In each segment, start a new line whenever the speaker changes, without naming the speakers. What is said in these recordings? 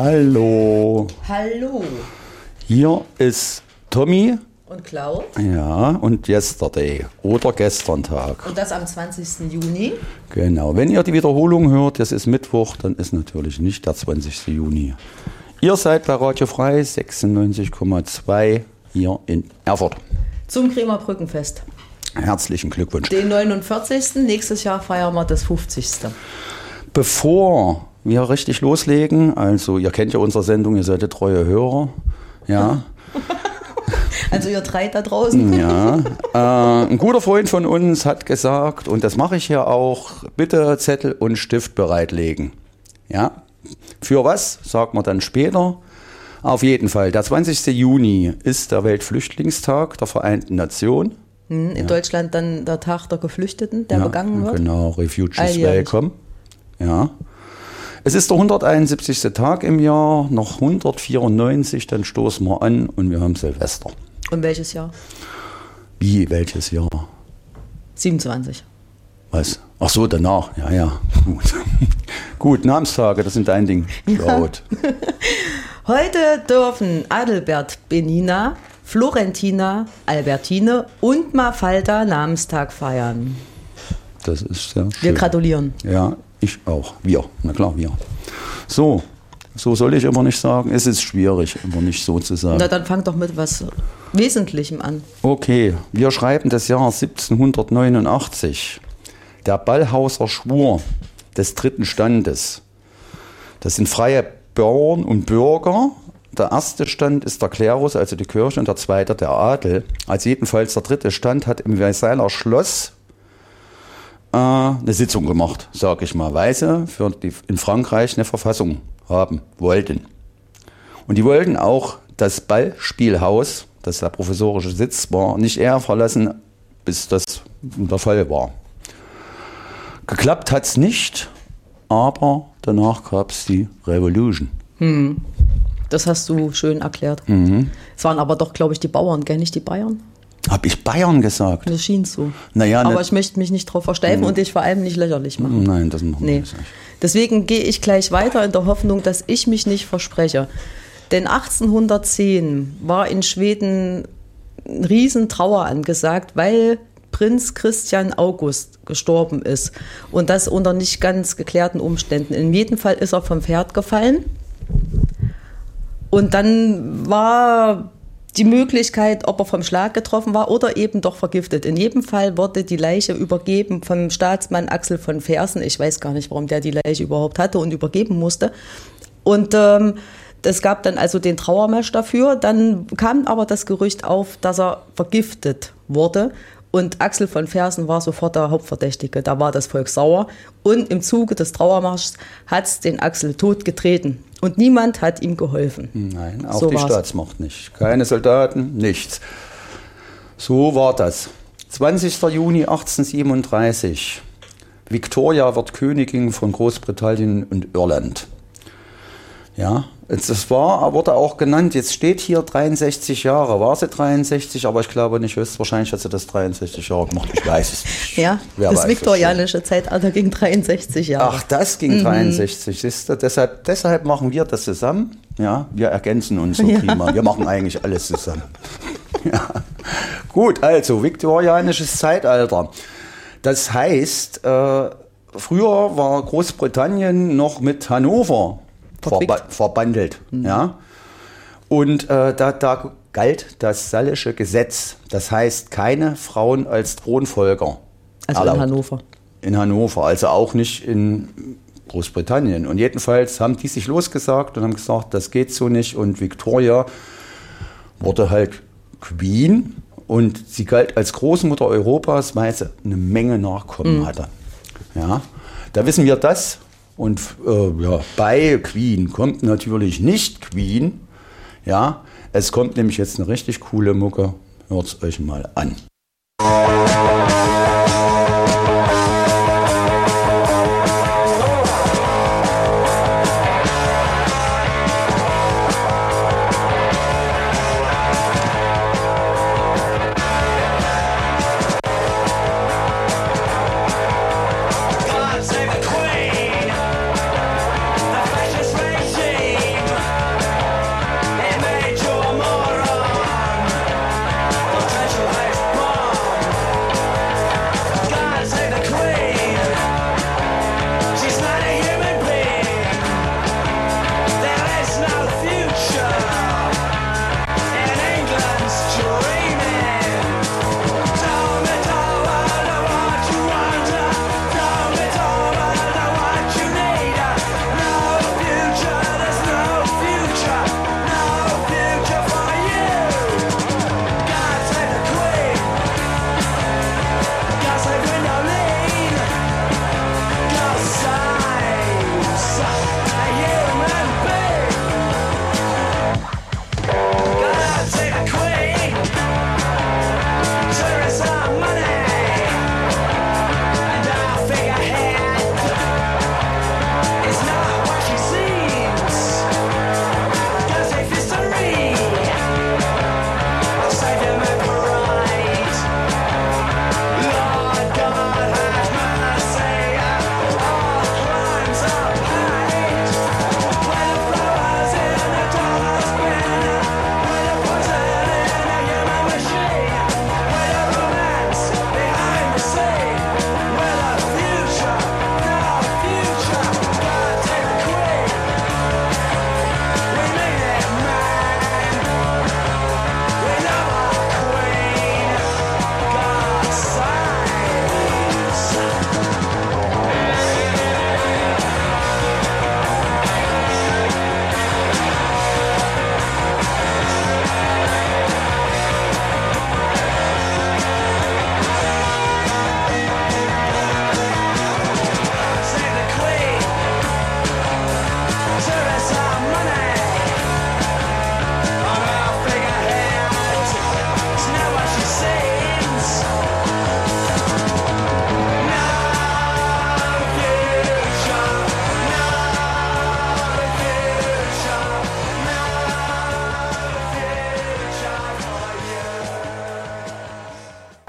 Hallo.
Hallo.
Hier ist Tommy.
Und Klaus.
Ja, und Yesterday oder gestern Tag.
Und das am 20. Juni.
Genau. Wenn ihr die Wiederholung hört, das ist Mittwoch, dann ist natürlich nicht der 20. Juni. Ihr seid bei Radio Frei 96,2 hier in Erfurt.
Zum Kremer Brückenfest.
Herzlichen Glückwunsch.
Den 49. Nächstes Jahr feiern wir das 50.
Bevor wir richtig loslegen, also ihr kennt ja unsere Sendung, ihr seid treue Hörer. Ja.
Also ihr drei da draußen.
Ja, ein guter Freund von uns hat gesagt, und das mache ich hier auch, bitte Zettel und Stift bereitlegen. Ja, für was, sagt man dann später. Auf jeden Fall, der 20. Juni ist der Weltflüchtlingstag der Vereinten Nationen.
In Deutschland dann der Tag der Geflüchteten, der begangen wird.
Genau, Refugees Welcome. Ja. Es ist der 171. Tag im Jahr, noch 194, dann stoßen wir an und wir haben Silvester.
Und welches Jahr?
Wie, welches Jahr?
27.
Was? Ach so, danach. Ja. Gut. Gut, Namenstage, das sind dein Ding.
Ja. Heute dürfen Adelbert Benina, Florentina, Albertine und Mafalda Namenstag feiern.
Das ist sehr schön.
Wir gratulieren.
Ja, ich auch. Wir. Na klar, wir. So soll ich immer nicht sagen. Es ist schwierig, immer nicht so zu sagen.
Na, dann fang doch mit was Wesentlichem an.
Okay, wir schreiben das Jahr 1789. Der Ballhauser Schwur des dritten Standes. Das sind freie Bauern und Bürger. Der erste Stand ist der Klerus, also die Kirche, und der zweite der Adel. Also jedenfalls der dritte Stand hat im Versailler Schloss eine Sitzung gemacht, sage ich mal, weil sie in Frankreich eine Verfassung haben wollten. Und die wollten auch das Ballspielhaus, das der professorische Sitz war, nicht eher verlassen, bis das der Fall war. Geklappt hat es nicht, aber danach gab es die Revolution.
Das hast du schön erklärt. Es waren aber doch, glaube ich, die Bauern, gell, nicht die Bayern?
Habe ich Bayern gesagt?
Das schien so.
Naja,
aber ich möchte mich nicht drauf versteifen und dich vor allem nicht lächerlich machen.
Nein, das machen wir nicht.
Deswegen gehe ich gleich weiter in der Hoffnung, dass ich mich nicht verspreche. Denn 1810 war in Schweden eine Riesentrauer angesagt, weil Prinz Christian August gestorben ist. Und das unter nicht ganz geklärten Umständen. In jedem Fall ist er vom Pferd gefallen. Und dann war die Möglichkeit, ob er vom Schlag getroffen war oder eben doch vergiftet. In jedem Fall wurde die Leiche übergeben vom Staatsmann Axel von Fersen. Ich weiß gar nicht, warum der die Leiche überhaupt hatte und übergeben musste. Und es gab dann also den Trauermarsch dafür. Dann kam aber das Gerücht auf, dass er vergiftet wurde. Und Axel von Fersen war sofort der Hauptverdächtige. Da war das Volk sauer. Und im Zuge des Trauermarschs hat es den Axel totgetreten. Und niemand hat ihm geholfen.
Nein, auch so die Staatsmacht nicht. Keine Soldaten, nichts. So war das. 20. Juni 1837. Victoria wird Königin von Großbritannien und Irland. Ja, das wurde auch genannt, jetzt steht hier 63 Jahre. War sie 63, aber ich glaube nicht, höchstwahrscheinlich hat sie das 63 Jahre gemacht. Ich weiß es nicht.
Ja, das viktorianische Zeitalter ging 63 Jahre.
Ach, das ging 63. Siehst du? Deshalb machen wir das zusammen. Ja, wir ergänzen uns so prima. Wir machen eigentlich alles zusammen. Ja. Gut, also viktorianisches Zeitalter. Das heißt, früher war Großbritannien noch mit Hannover verbandelt. Ja? Und da galt das Sallische Gesetz. Das heißt, keine Frauen als Thronfolger.
Also erlaubt. In Hannover.
In Hannover, also auch nicht in Großbritannien. Und jedenfalls haben die sich losgesagt und haben gesagt, das geht so nicht. Und Victoria wurde halt Queen und sie galt als Großmutter Europas, weil sie eine Menge Nachkommen hatte. Ja? Da wissen wir das. Und bei Queen kommt natürlich nicht Queen. Ja, es kommt nämlich jetzt eine richtig coole Mucke. Hört es euch mal an.
God save the Queen, the fascist regime.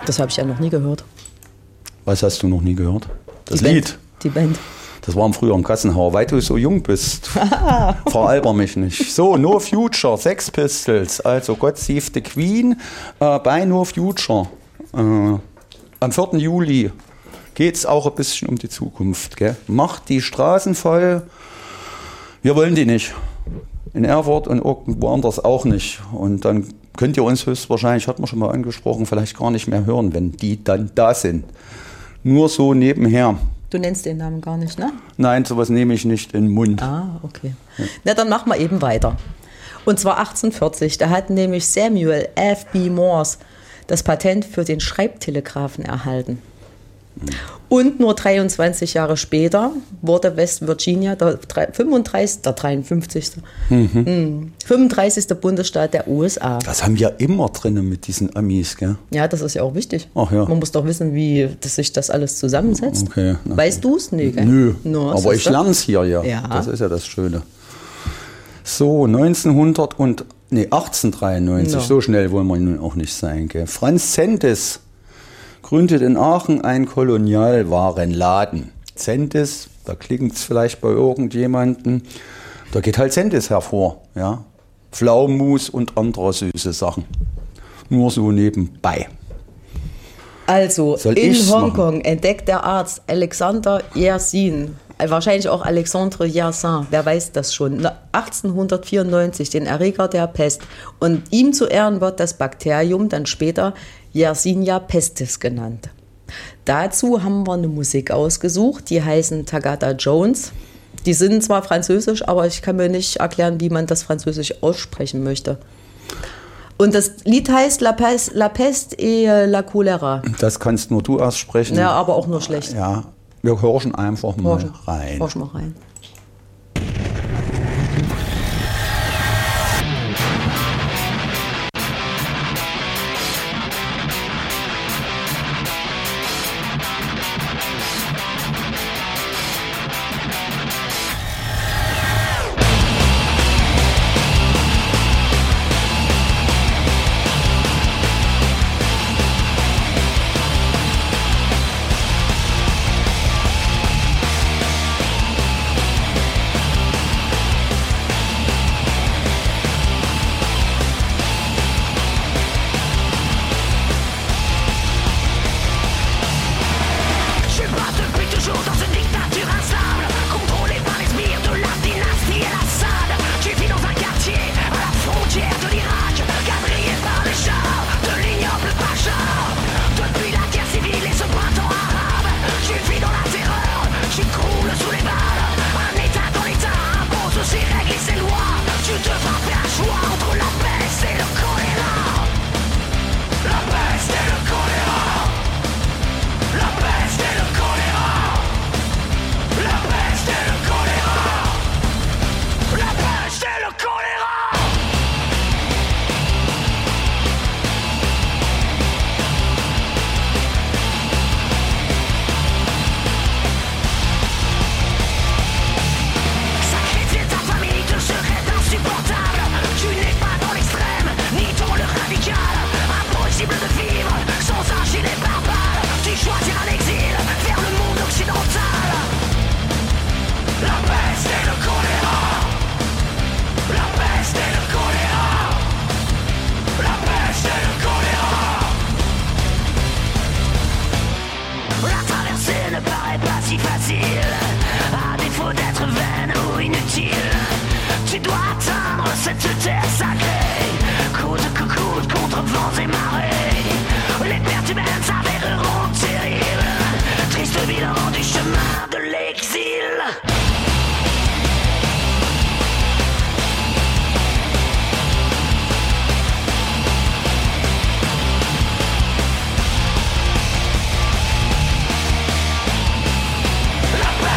Das habe ich ja noch nie gehört.
Was hast du noch nie gehört? Das
Die
Lied.
Band. Die Band.
Das war früher im Gassenhauer, weil du so jung bist. Veralber mich nicht. So, No Future, Sex Pistols, also God Save the Queen bei No Future. Am 4. Juli geht es auch ein bisschen um die Zukunft. Gell? Macht die Straßen voll. Wir wollen die nicht. In Erfurt und irgendwo anders auch nicht. Und dann könnt ihr uns höchstwahrscheinlich, hat man schon mal angesprochen, vielleicht gar nicht mehr hören, wenn die dann da sind. Nur so nebenher.
Du nennst den Namen gar nicht, ne?
Nein, sowas nehme ich nicht in den Mund.
Ah, okay. Ja. Na, dann machen wir eben weiter. Und zwar 1840, da hat nämlich Samuel F.B. Morse das Patent für den Schreibtelegraphen erhalten. Und nur 23 Jahre später wurde West Virginia der 35. Bundesstaat der USA.
Das haben wir immer drin mit diesen Amis, gell?
Ja, das ist ja auch wichtig.
Ach ja.
Man muss doch wissen, wie sich das alles zusammensetzt.
Okay.
Weißt du es? Nee, gell?
Nö,
no,
aber ich lerne es hier ja.
Ja.
Das ist ja das Schöne. So, 1893, no. So schnell wollen wir nun auch nicht sein, gell? Franz Zentes gründet in Aachen einen Kolonialwarenladen. Zentes, da klingt es vielleicht bei irgendjemandem, da geht halt Zentes hervor. Ja? Pflaumenmus und andere süße Sachen. Nur so nebenbei.
Also, in Hongkong entdeckt der Arzt Alexander Yersin, wahrscheinlich auch Alexandre Yersin, wer weiß das schon, 1894 den Erreger der Pest. Und ihm zu Ehren wird das Bakterium dann später Yersinia pestis genannt. Dazu haben wir eine Musik ausgesucht, die heißen Tagada Jones. Die sind zwar französisch, aber ich kann mir nicht erklären, wie man das französisch aussprechen möchte. Und das Lied heißt La Peste et la Cholera.
Das kannst nur du aussprechen.
Ja, aber auch nur schlecht.
Ja, wir horchen einfach mal rein.
Horchen mal rein.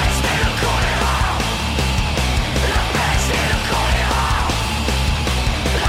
La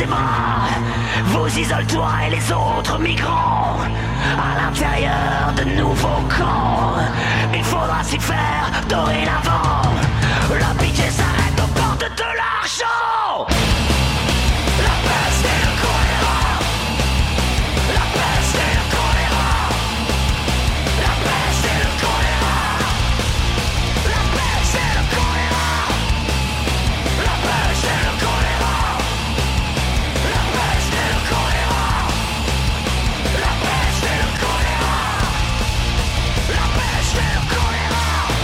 bras, vous isole-toi et les autres migrants à l'intérieur de nouveaux camps. Il faudra s'y faire dorénavant. La pitié s'arrête aux portes de l'argent. La peste et le choléra. La peste et le choléra. La peste et le choléra. La peste et le choléra. La peste et le choléra. La peste et le choléra. La peste et le choléra. La peste et le choléra.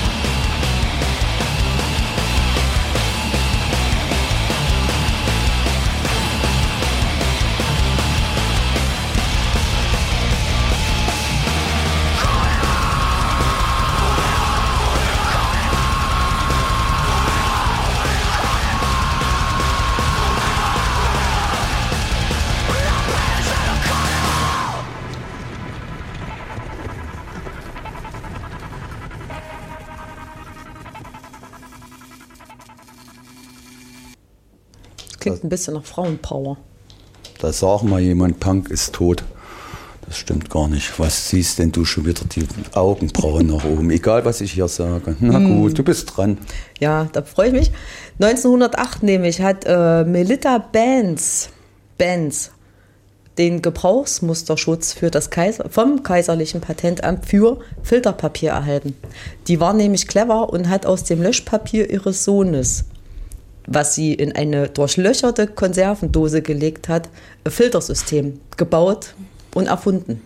Klingt ein bisschen nach Frauenpower.
Da sagt mal jemand, Punk ist tot. Das stimmt gar nicht. Was siehst denn du schon wieder die Augenbrauen nach oben? Egal, was ich hier sage. Na gut, du bist dran.
Ja, da freue ich mich. 1908 nämlich hat Melita Benz den Gebrauchsmusterschutz für das vom Kaiserlichen Patentamt für Filterpapier erhalten. Die war nämlich clever und hat aus dem Löschpapier ihres Sohnes, was sie in eine durchlöcherte Konservendose gelegt hat, ein Filtersystem gebaut und erfunden.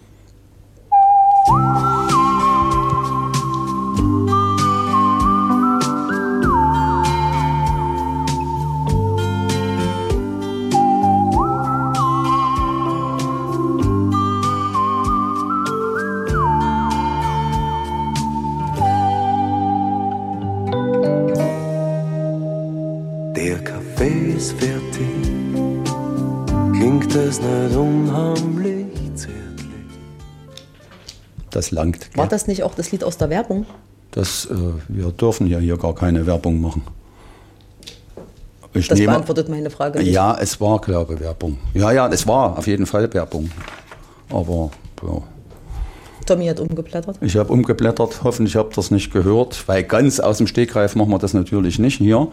Der Kaffee ist fertig, klingt das nicht unheimlich zärtlich?
Das langt.
War
Gell?
das nicht auch das Lied aus der Werbung?
Wir dürfen ja hier gar keine Werbung machen.
Das beantwortet meine Frage nicht.
Ja, es war, glaube ich, Werbung. Ja, es war auf jeden Fall Werbung. Aber ja.
Tommy hat umgeblättert.
Ich habe umgeblättert, hoffentlich habt ihr es nicht gehört, weil ganz aus dem Stegreif machen wir das natürlich nicht hier.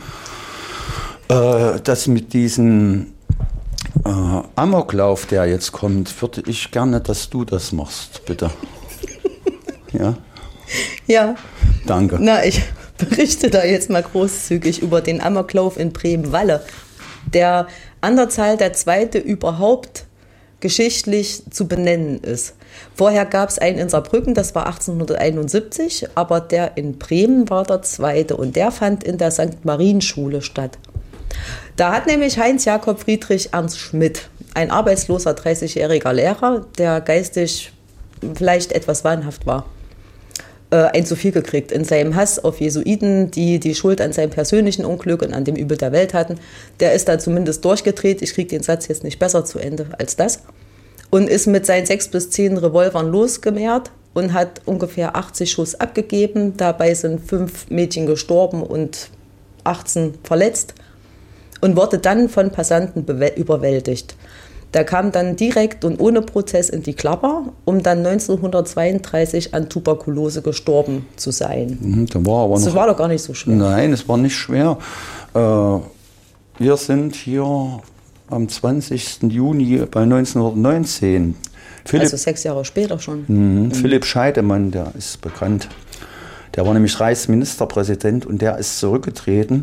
Das mit diesem Amoklauf, der jetzt kommt, würde ich gerne, dass du das machst, bitte. Ja?
Ja.
Danke.
Na, ich berichte da jetzt mal großzügig über den Amoklauf in Bremen-Walle, der an der Zahl der zweite überhaupt geschichtlich zu benennen ist. Vorher gab es einen in Saarbrücken, das war 1871, aber der in Bremen war der zweite und der fand in der St. Marienschule statt. Da hat nämlich Heinz Jakob Friedrich Ernst Schmidt, ein arbeitsloser 30-jähriger Lehrer, der geistig vielleicht etwas wahnhaft war, ein zu viel gekriegt. In seinem Hass auf Jesuiten, die die Schuld an seinem persönlichen Unglück und an dem Übel der Welt hatten, der ist da zumindest durchgedreht. Ich kriege den Satz jetzt nicht besser zu Ende als das. Und ist mit seinen 6 bis 10 Revolvern losgemehrt und hat ungefähr 80 Schuss abgegeben. Dabei sind 5 Mädchen gestorben und 18 verletzt und wurde dann von Passanten überwältigt. Der kam dann direkt und ohne Prozess in die Klapper, um dann 1932 an Tuberkulose gestorben zu sein.
Das war
doch gar nicht so schwer.
Nein, es war nicht schwer. Wir sind hier am 20. Juni bei 1919.
Also 6 Jahre später schon.
Philipp Scheidemann, der ist bekannt. Der war nämlich Reichsministerpräsident und der ist zurückgetreten,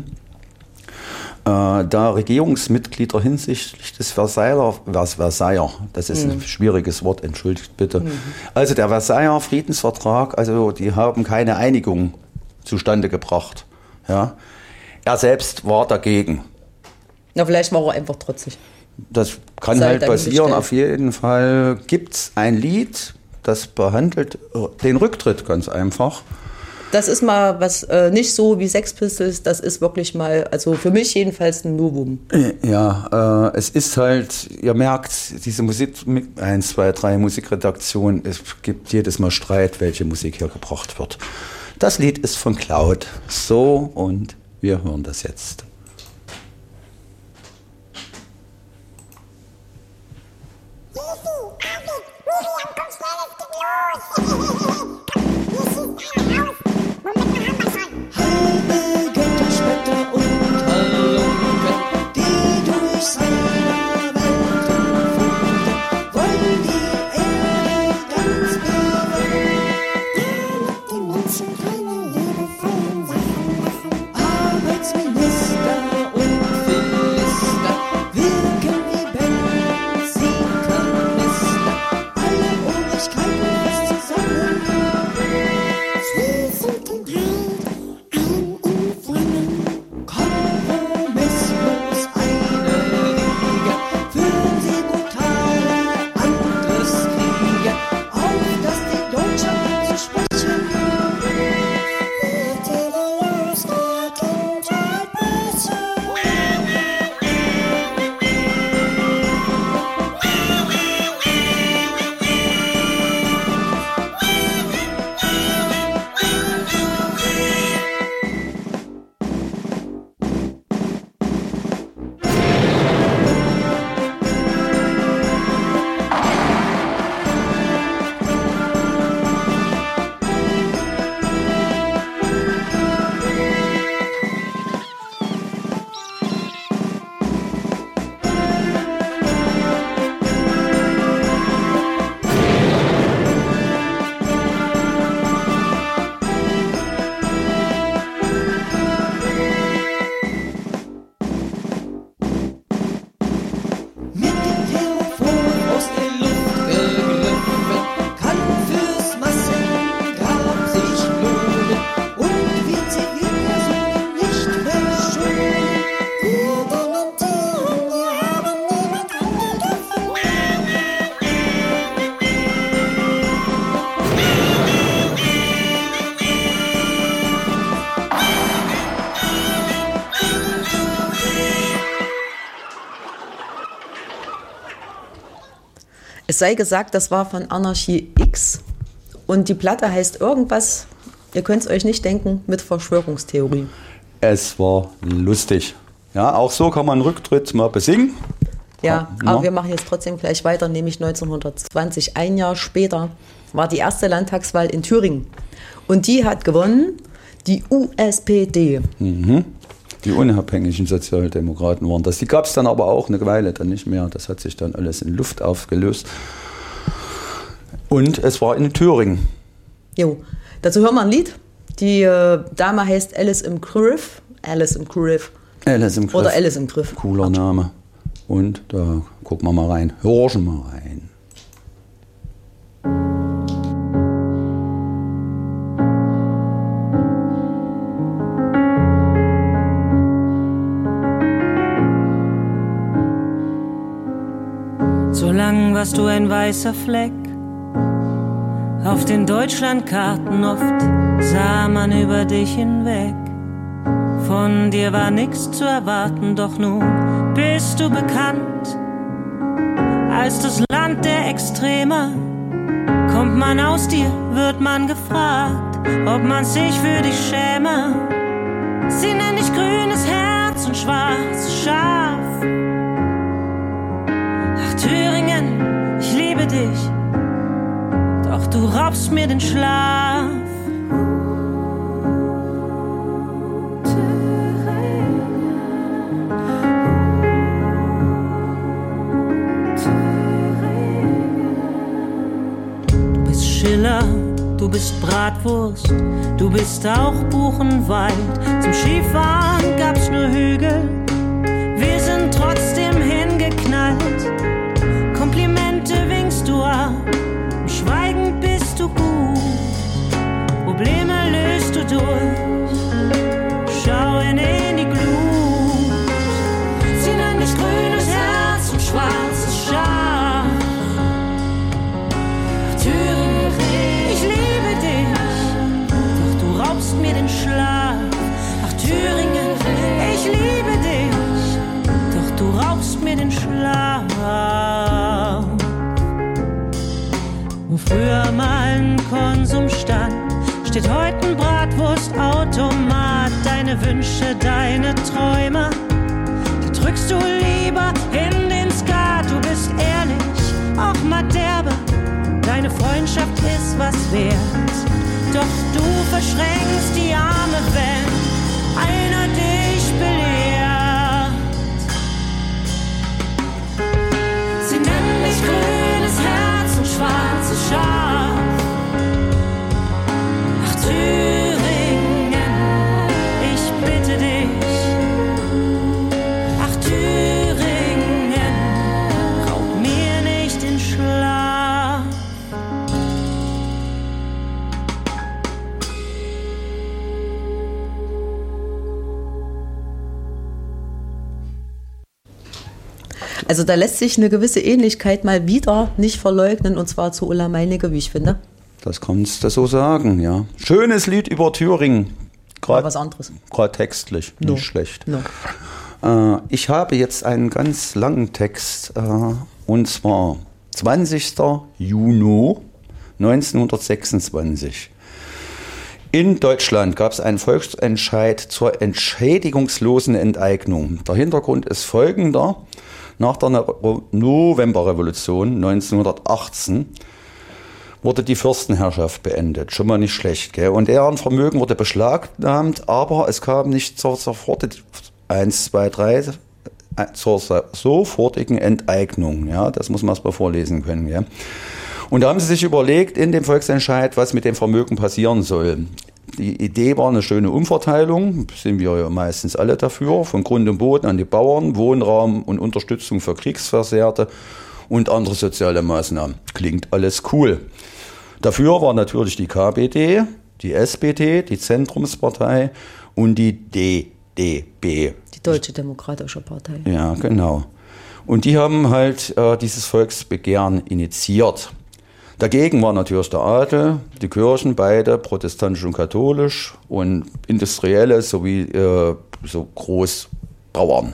da Regierungsmitglieder hinsichtlich des Versailler, das ist ein schwieriges Wort, entschuldigt bitte. Also der Versailler Friedensvertrag, also die haben keine Einigung zustande gebracht. Ja. Er selbst war dagegen.
Na, vielleicht war er einfach trotzig.
Das kann halt passieren. Auf jeden Fall gibt es ein Lied, das behandelt den Rücktritt ganz einfach.
Das ist mal was, nicht so wie Sex Pistols, das ist wirklich mal, also für mich jedenfalls ein Novum.
Ja, es ist halt, ihr merkt, diese Musik, 1, 2, 3 Musikredaktion, es gibt jedes Mal Streit, welche Musik hier gebracht wird. Das Lied ist von Cloud, so, und wir hören das jetzt.
Es sei gesagt, das war von Anarchie X und die Platte heißt irgendwas, ihr könnt es euch nicht denken, mit Verschwörungstheorie.
Es war lustig. Ja, auch so kann man Rücktritt mal besingen.
Ja, aber wir machen jetzt trotzdem gleich weiter, nämlich 1920, ein Jahr später, war die erste Landtagswahl in Thüringen. Und die hat gewonnen, die USPD.
Mhm. Die unabhängigen Sozialdemokraten waren das. Die gab es dann aber auch eine Weile dann nicht mehr. Das hat sich dann alles in Luft aufgelöst. Und es war in Thüringen.
Jo, dazu hören wir ein Lied. Die Dame heißt Alice im Griff. Alice im Griff.
Alice im Griff.
Oder Alice im Griff.
Cooler Name. Und da gucken wir mal rein. Hören wir mal rein.
So lang warst du ein weißer Fleck. Auf den Deutschlandkarten oft sah man über dich hinweg. Von dir war nichts zu erwarten, doch nun bist du bekannt als das Land der Extremer. Kommt man aus dir, wird man gefragt, ob man sich für dich schäme. Sie nennen dich grünes Herz und schwarzes Schaf. Ach Thüringen, ich liebe dich, doch du raubst mir den Schlaf. Du bist Bratwurst, du bist auch Buchenwald. Zum Skifahren gab's nur Hügel, wir sind trotzdem hingeknallt. Komplimente winkst du ab, schweigend bist du gut. Probleme löst du durch, schau in die Glut. Sie nennen dich grünes Herz und schwarzes Schaf. Ich liebe dich, doch du raubst mir den Schlaf. Ach Thüringen, ich liebe dich, doch du raubst mir den Schlaf. Wo früher mal ein Konsum stand, steht heute ein Bratwurstautomat. Deine Wünsche, deine Träume, die drückst du lieber in den Skat. Du bist ehrlich, auch wert. Doch du verschränkst die Arme, wenn einer dich belehrt. Sie nennen dich grünes Herz und schwarzes Schaf. Ach Thüringen, ich bitte dich. Ach Thüringen, raub mir nicht den Schlaf.
Also da lässt sich eine gewisse Ähnlichkeit mal wieder nicht verleugnen, und zwar zu Ulla Meinecke, wie ich finde.
Das kannst du so sagen, ja. Schönes Lied über Thüringen.
War was anderes.
Gerade textlich,
No.
nicht schlecht.
No.
Ich habe jetzt einen ganz langen Text, und zwar 20. Juni 1926. In Deutschland gab es einen Volksentscheid zur entschädigungslosen Enteignung. Der Hintergrund ist folgender. Nach der Novemberrevolution 1918 wurde die Fürstenherrschaft beendet. Schon mal nicht schlecht, gell? Und deren Vermögen wurde beschlagnahmt, aber es kam nicht zur sofortigen Enteignung. Ja, das muss man erst mal vorlesen können. Gell? Und da haben sie sich überlegt in dem Volksentscheid, was mit dem Vermögen passieren soll. Die Idee war eine schöne Umverteilung, sind wir ja meistens alle dafür, von Grund und Boden an die Bauern, Wohnraum und Unterstützung für Kriegsversehrte und andere soziale Maßnahmen. Klingt alles cool. Dafür war natürlich die KPD, die SPD, die Zentrumspartei und die DDB.
Die Deutsche Demokratische Partei.
Ja, genau. Und die haben halt dieses Volksbegehren initiiert. Dagegen war natürlich der Adel, die Kirchen, beide protestantisch und katholisch und Industrielle sowie so Großbauern.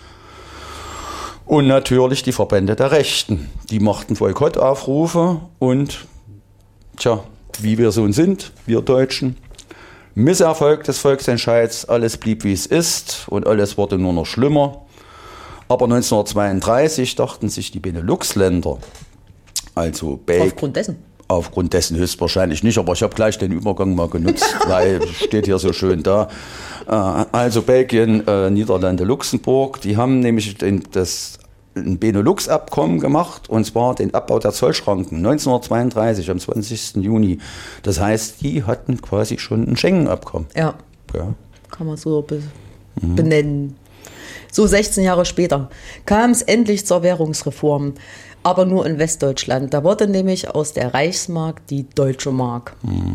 Und natürlich die Verbände der Rechten. Die machten Boykottaufrufe und, wie wir so sind, wir Deutschen, Misserfolg des Volksentscheids, alles blieb wie es ist und alles wurde nur noch schlimmer. Aber 1932 dachten sich die Benelux-Länder, also Belgien. Aufgrund dessen höchstwahrscheinlich nicht, aber ich habe gleich den Übergang mal genutzt, weil steht hier so schön da. Also Belgien, Niederlande, Luxemburg, die haben nämlich ein Benelux-Abkommen gemacht, und zwar den Abbau der Zollschranken 1932 am 20. Juni. Das heißt, die hatten quasi schon ein Schengen-Abkommen.
Ja, kann man so benennen. So 16 Jahre später kam es endlich zur Währungsreform, aber nur in Westdeutschland. Da wurde nämlich aus der Reichsmark die Deutsche Mark.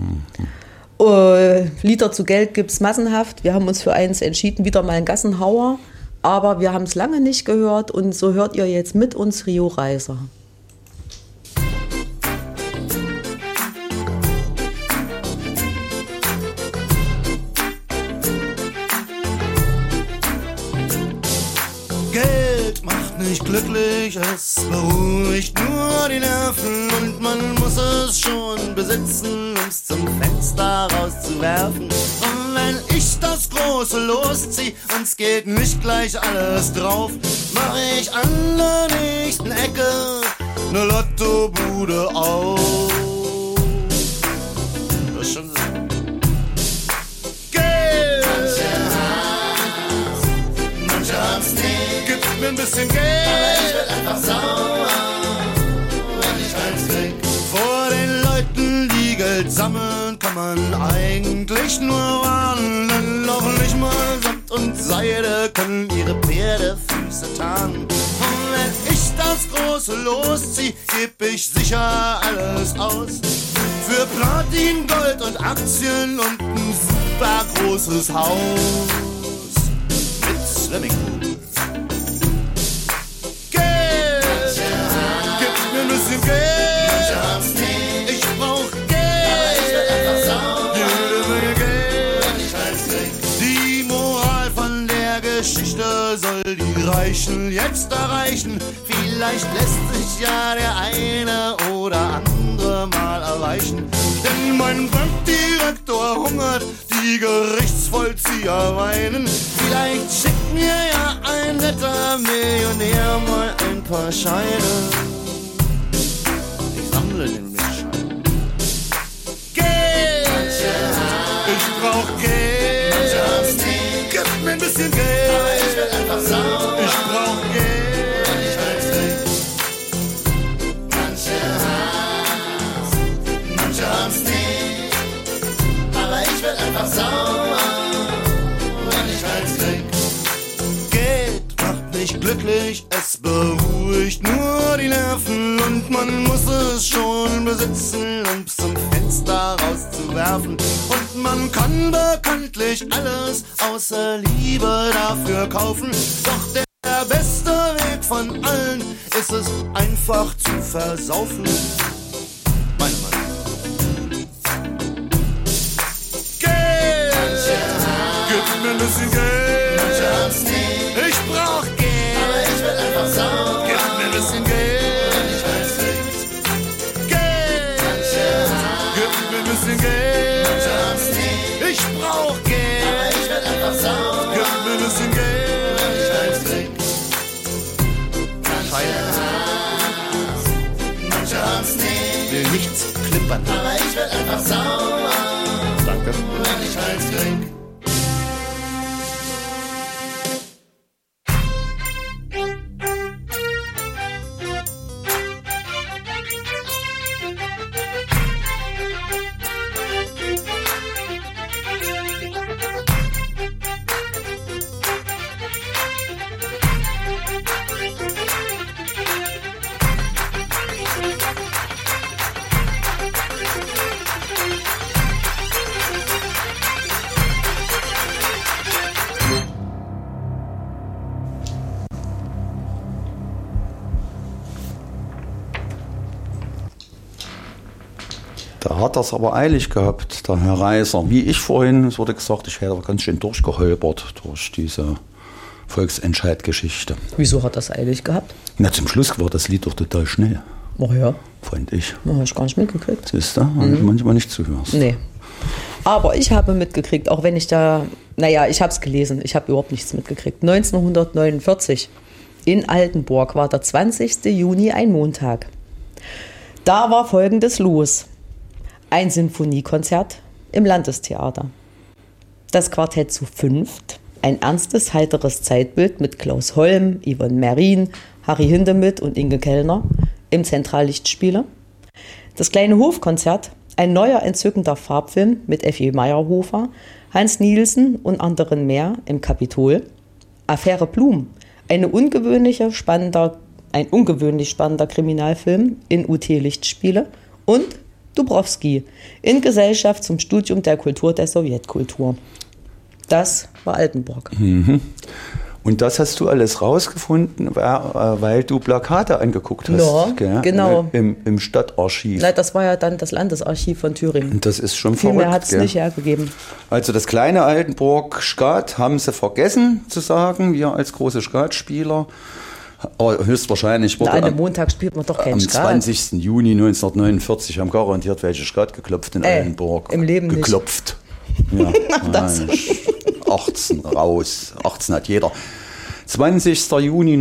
Lieder zu Geld gibt es massenhaft. Wir haben uns für eins entschieden, wieder mal ein Gassenhauer. Aber wir haben es lange nicht gehört, und so hört ihr jetzt mit uns Rio Reiser.
Geld macht nicht glücklich, es beruhigt nur die Nerven, und man muss es schon besitzen, um's zum Fenster rauszuwerfen. Und wenn ich das große loszieh und es geht nicht gleich alles drauf, mach ich an der nächsten Ecke ne Lottobude auf. Das ist schon so. Geld! Manche haben's nicht. Gib mir ein bisschen Geld. Aber ich werd einfach sauer, wenn ich eins krieg. Vor den Leuten, die Geld sammeln, kann man eigentlich nur warnen, denn noch nicht mal Samt und Seide können ihre Pferdefüße tarnen. Und wenn ich das große loszieh, geb ich sicher alles aus. Für Platin, Gold und Aktien und ein super großes Haus mit Swimmingpool. Geld, gib mir ein bisschen Geld. Ich brauch Geld, jede Menge Geld. Die Moral von der Geschichte soll die Reichen jetzt erreichen. Vielleicht lässt sich ja der eine oder andere mal erreichen. Denn mein Bankdirektor hungert, die Gerichtsvollzieher weinen. Vielleicht schickt mir ja ein netter Millionär mal ein paar Scheine. Ich sammle nämlich Scheine. muss es schon besitzen, um zum Fenster rauszuwerfen. Und man kann bekanntlich alles außer Liebe dafür kaufen. Doch der beste Weg von allen ist es einfach zu versaufen. Meine Meinung. Geld! Gib mir ein bisschen Geld! Ich brauch Geld! Aber ich will einfach saufen. Gib mir ein bisschen Geld! Geld! Gib mir ein bisschen Geld! Ich brauch Geld! Aber ich will einfach saufen. Gib mir ein bisschen Geld! Will nichts klimpern. Aber ich will einfach sauer. Danke. Wenn ich Hals krieg.
Da hat das aber eilig gehabt, der Herr Reiser. Wie ich vorhin, es wurde gesagt, ich hätte ganz schön durchgeholpert durch diese Volksentscheidgeschichte.
Wieso hat das eilig gehabt?
Na, zum Schluss war das Lied doch total schnell,
Oh ja,
fand ich.
habe ich gar nicht mitgekriegt.
Siehst du, wenn du manchmal nicht zuhörst.
Nee. Aber ich habe mitgekriegt, auch wenn ich da, ich habe es gelesen, ich habe überhaupt nichts mitgekriegt. 1949 in Altenburg war der 20. Juni ein Montag. Da war Folgendes los. Ein Sinfoniekonzert im Landestheater. Das Quartett zu fünft, ein ernstes, heiteres Zeitbild mit Klaus Holm, Yvonne Merin, Harry Hindemith und Inge Kellner im Zentrallichtspieler. Das kleine Hofkonzert, ein neuer entzückender Farbfilm mit F.J. Meyerhofer, Hans Nielsen und anderen mehr im Kapitol. Affäre Blum, ein ungewöhnlich spannender Kriminalfilm in UT-Lichtspiele und Dubrovsky in Gesellschaft zum Studium der Kultur der Sowjetkultur. Das war Altenburg.
Mhm. Und das hast du alles rausgefunden, weil du Plakate angeguckt hast.
Ja,
gell?
genau.
Im Stadtarchiv.
Nein, das war ja dann das Landesarchiv von Thüringen.
Und das ist schon
Viel
verrückt.
mehr hat es nicht hergegeben.
Also das kleine Altenburg Skat haben sie vergessen zu sagen, wir als große Skatspieler. Aber höchstwahrscheinlich wurde
An einem Montag spielt man doch keinen
am
Skat.
20. Juni 1949 haben garantiert welche Skat geklopft in Altenburg.
Im Leben nicht.
geklopft. Ja,
Das.
18 raus. 18 hat jeder. 20. Juni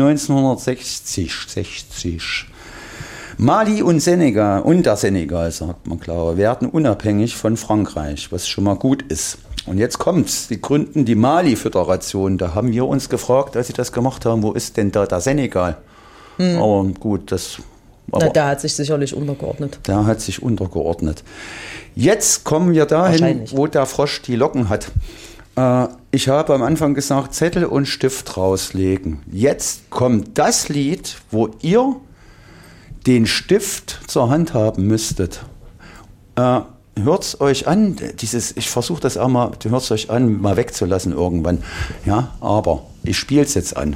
1960. Mali und der Senegal, sagt man klar, werden unabhängig von Frankreich, was schon mal gut ist. Und jetzt kommt's, die gründen die Mali-Föderation. Da haben wir uns gefragt, als sie das gemacht haben, wo ist denn da der Senegal? Aber gut,
Der hat sich sicherlich untergeordnet.
Der hat sich untergeordnet. Jetzt kommen wir dahin, wo der Frosch die Locken hat. Ich habe am Anfang gesagt, Zettel und Stift rauslegen. Jetzt kommt das Lied, wo ihr den Stift zur Hand haben müsstet. Hört's euch an, ich versuche das auch mal, hört's euch an, mal wegzulassen irgendwann. Ja, aber ich spiele es jetzt an.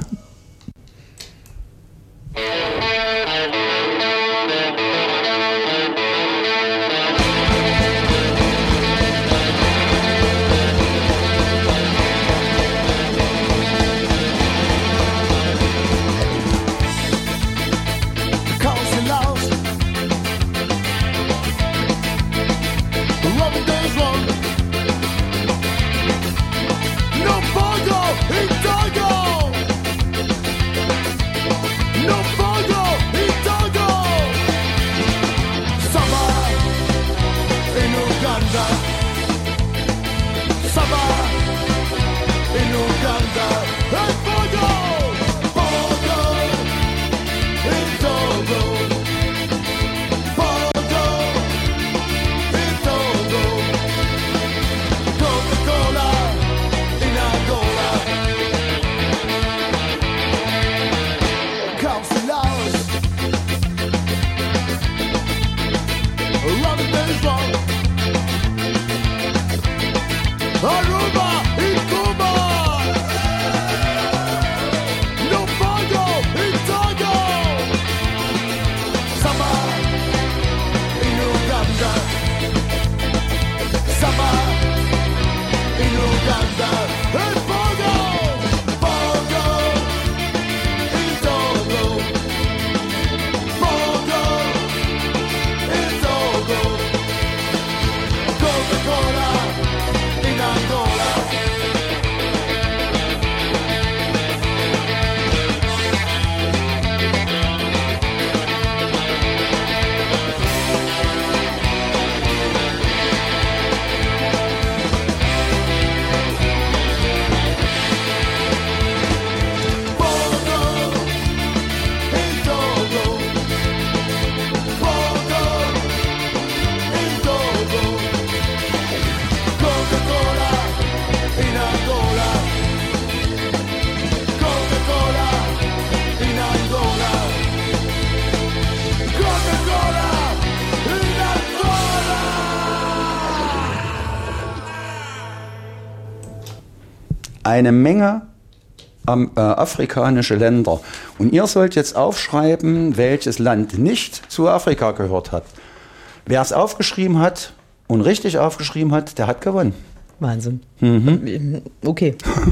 eine Menge afrikanische Länder. Und ihr sollt jetzt aufschreiben, welches Land nicht zu Afrika gehört hat. Wer es aufgeschrieben hat und richtig aufgeschrieben hat, der hat gewonnen.
Wahnsinn. Okay.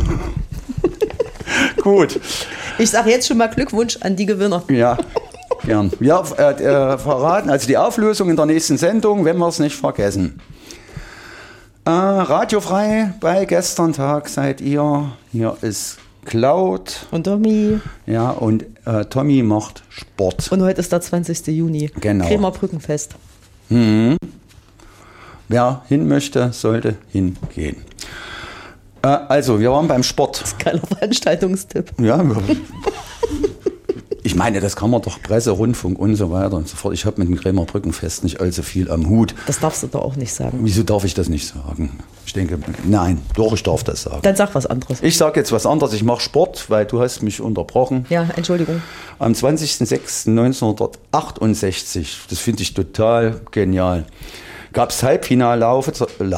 Gut.
Ich sage jetzt schon mal Glückwunsch an die Gewinner.
Ja, gern. Wir verraten also die Auflösung in der nächsten Sendung, wenn wir es nicht vergessen. Radiofrei bei Gestern Tag seid ihr. Hier ist Cloud.
Und Tommy.
Ja, und Tommy macht Sport.
Und heute ist der 20. Juni.
Genau.
Bremer Brückenfest.
Wer hin möchte, sollte hingehen. Also, wir waren beim Sport.
Das ist ein geiler Veranstaltungstipp.
Ja, ich meine, das kann man doch Presse, Rundfunk und so weiter und so fort. Ich habe mit dem Bremer Brückenfest nicht allzu viel am Hut.
Das darfst du doch auch nicht sagen.
Wieso darf ich das nicht sagen? Ich denke, nein, doch, ich darf das sagen.
Dann sag was anderes.
Ich sage jetzt was anderes. Ich mache Sport, weil du hast mich unterbrochen.
Ja, Entschuldigung.
Am 20.06.1968, das finde ich total genial, gab es Halbfinalläufe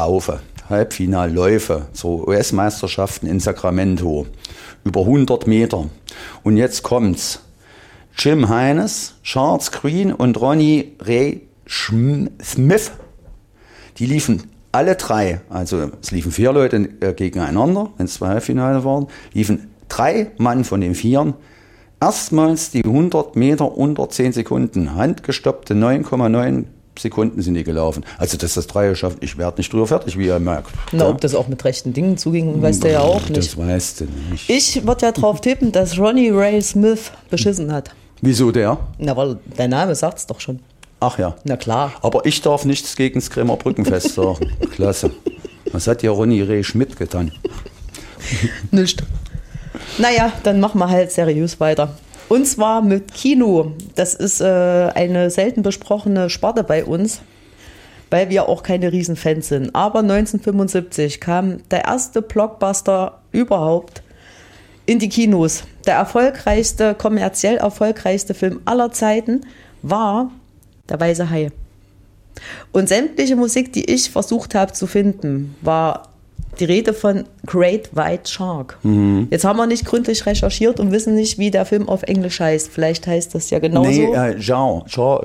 zur US-Meisterschaften in Sacramento. Über 100 Meter. Und jetzt kommt's. Jim Heines, Charles Green und Ronnie Ray Smith, die liefen alle drei, also es liefen 4 Leute gegeneinander, wenn es 2 Halbfinale waren, liefen 3 Mann von den 4 erstmals die 100 Meter unter 10 Sekunden. Handgestoppte 9,9 Sekunden sind die gelaufen. Also dass das 3 geschafft, ich werde nicht drüber fertig, wie ihr merkt.
Na, ob das auch mit rechten Dingen zuging, weißt du ja auch nicht.
Das weißt du nicht.
Ich würde ja drauf tippen, dass Ronnie Ray Smith beschissen hat.
Wieso der?
Na, weil der Name sagt's doch schon.
Ach ja.
Na klar.
Aber ich darf nichts gegen das Bremer Brückenfest sagen. Klasse. Was hat ja Ronnie Ray Schmidt getan?
Nicht. Naja, dann machen wir halt seriös weiter. Und zwar mit Kino. Das ist eine selten besprochene Sparte bei uns, weil wir auch keine Riesenfans sind. Aber 1975 kam der erste Blockbuster überhaupt in die Kinos. Der kommerziell erfolgreichste Film aller Zeiten war Der Weiße Hai. Und sämtliche Musik, die ich versucht habe zu finden, war die Rede von Great White Shark. Jetzt haben wir nicht gründlich recherchiert und wissen nicht, wie der Film auf Englisch heißt. Vielleicht heißt das ja genauso.
Nee, Jean,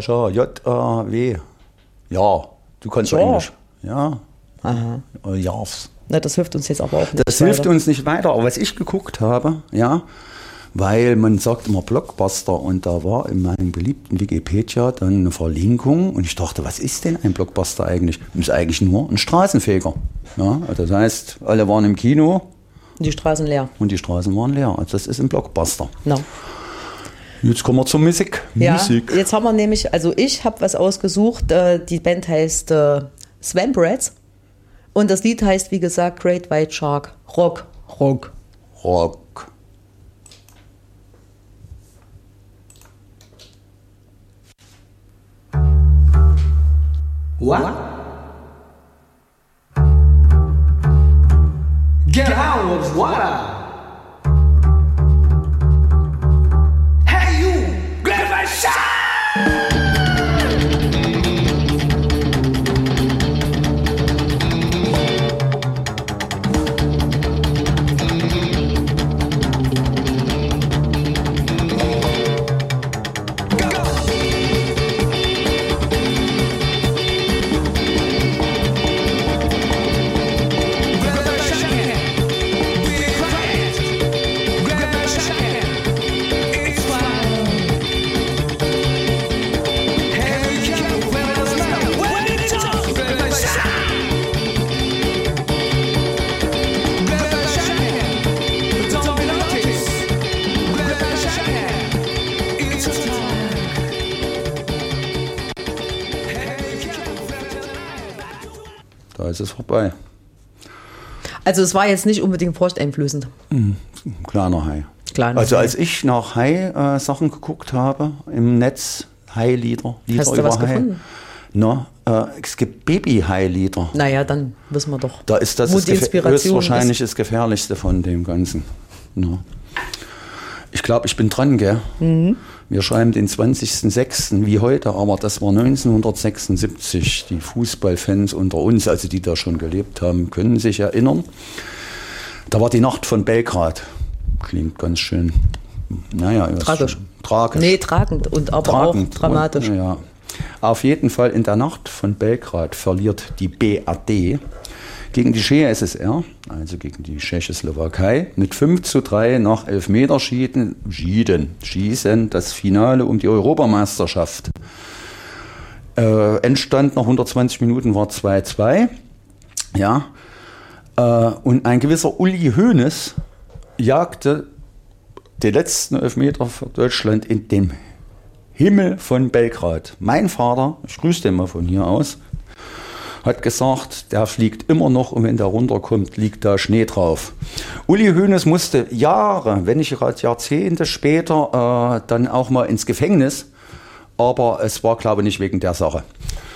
J-A-W. Ja, du kannst
Jean.
Englisch. Ja.
Aha.
Jars.
Na, das hilft uns jetzt aber auch nicht
Das
weiter.
hilft uns nicht weiter. Aber was ich geguckt habe, ja, weil man sagt immer Blockbuster und da war in meinem beliebten Wikipedia dann eine Verlinkung und ich dachte, was ist denn ein Blockbuster eigentlich? Das ist eigentlich nur ein Straßenfeger. Ja, also das heißt, alle waren im Kino
Die Straßen leer.
und die Straßen waren leer. Also das ist ein Blockbuster.
No.
Jetzt kommen wir zur Musik.
Ja,
Musik.
jetzt haben wir nämlich, also ich habe was ausgesucht, die Band heißt Swamp Rats und das Lied heißt, wie gesagt, Great White Shark. Rock.
Rock.
What? Get out of water! Hey you! Grab my shot!
Da ist es vorbei.
Also es war jetzt nicht unbedingt furchteinflößend.
Kleiner Hai.
Kleiner
Also
Hai.
als ich nach Hai-Sachen geguckt habe im Netz, Hai-Lieder, Lieder
Hast du
über
was
Hai.
gefunden?
Na, es gibt Baby-Hai-Lieder.
Naja, dann wissen wir doch.
Da ist das
wo die Inspiration
höchstwahrscheinlich das Gefährlichste von dem Ganzen. Ja. Ich glaube, ich bin dran, gell? Wir schreiben den 20.06. wie heute, aber das war 1976. Die Fußballfans unter uns, also die da schon gelebt haben, können sich erinnern. Da war die Nacht von Belgrad. Klingt ganz schön, naja.
Tragisch.
Tragisch.
Nee, tragend und aber
Tragend
auch dramatisch.
Und, ja. Auf jeden Fall in der Nacht von Belgrad verliert die BRD gegen die CSSR, also gegen die Tschechoslowakei, mit 5:3 nach Elfmeterschießen das Finale um die Europameisterschaft. Endstand nach 120 Minuten war 2:2. Ja. Und ein gewisser Uli Hoeneß jagte den letzten Elfmeter für Deutschland in dem Himmel von Belgrad. Mein Vater, ich grüße den mal von hier aus, hat gesagt, der fliegt immer noch und wenn der runterkommt, liegt da Schnee drauf. Uli Hoeneß musste Jahre, wenn nicht gerade Jahrzehnte später, dann auch mal ins Gefängnis, aber es war, glaube ich, nicht wegen der Sache.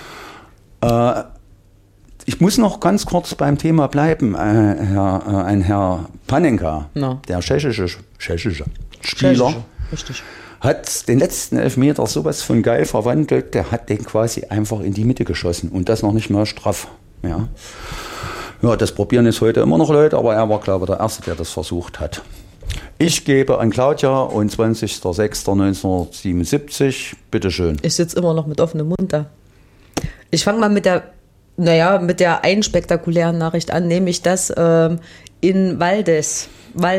Ich muss noch ganz kurz beim Thema bleiben. Ein Herr Panenka, der tschechische Spieler,
Richtig.
hat den letzten Elfmeter sowas von geil verwandelt, der hat den quasi einfach in die Mitte geschossen und das noch nicht mal straff. Ja, das probieren jetzt heute immer noch Leute, aber er war, glaube ich, der Erste, der das versucht hat. Ich gebe an Claudia und 20.06.1977, bitteschön.
Ich sitze immer noch mit offenem Mund da. Ich fange mal mit der einen spektakulären Nachricht an, nämlich dass in Valdez,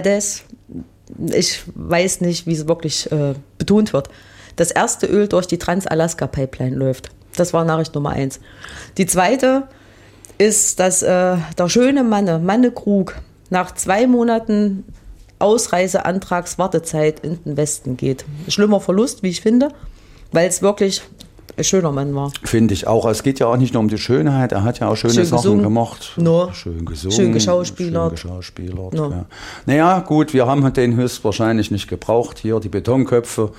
ich weiß nicht, wie es wirklich betont wird, das erste Öl durch die Trans-Alaska-Pipeline läuft. Das war Nachricht Nummer 1. Die zweite ist, dass der schöne Manne Krug nach 2 Monaten Ausreiseantragswartezeit in den Westen geht. Schlimmer Verlust, wie ich finde, weil es wirklich ein schöner Mann war.
Finde ich auch. Es geht ja auch nicht nur um die Schönheit, er hat ja auch schön Sachen gemacht.
No.
Schön gesungen.
Schön geschauspielert.
No. Ja. Naja, gut, wir haben den höchstwahrscheinlich nicht gebraucht. Hier die Betonköpfe.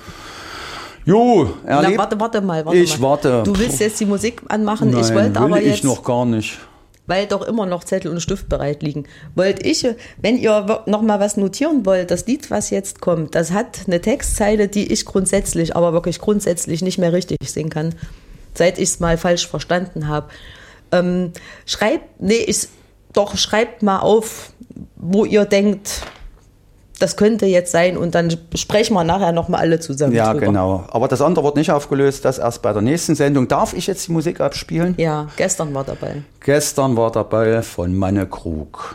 Warte mal.
Warte.
Du willst jetzt die Musik anmachen?
Nein,
ich wollte aber jetzt.
Ich noch gar nicht.
Weil doch immer noch Zettel und Stift bereit liegen. Wollte ich, wenn ihr noch mal was notieren wollt, das Lied, was jetzt kommt, das hat eine Textzeile, die ich grundsätzlich, aber wirklich grundsätzlich nicht mehr richtig singen kann, seit ich es mal falsch verstanden habe. Schreibt mal auf, wo ihr denkt, das könnte jetzt sein und dann sprechen wir nachher nochmal alle zusammen
Ja,
drüber.
genau. Aber das andere wird nicht aufgelöst, das erst bei der nächsten Sendung. Darf ich jetzt die Musik abspielen?
Ja, gestern war dabei.
Gestern war dabei von Manne Krug.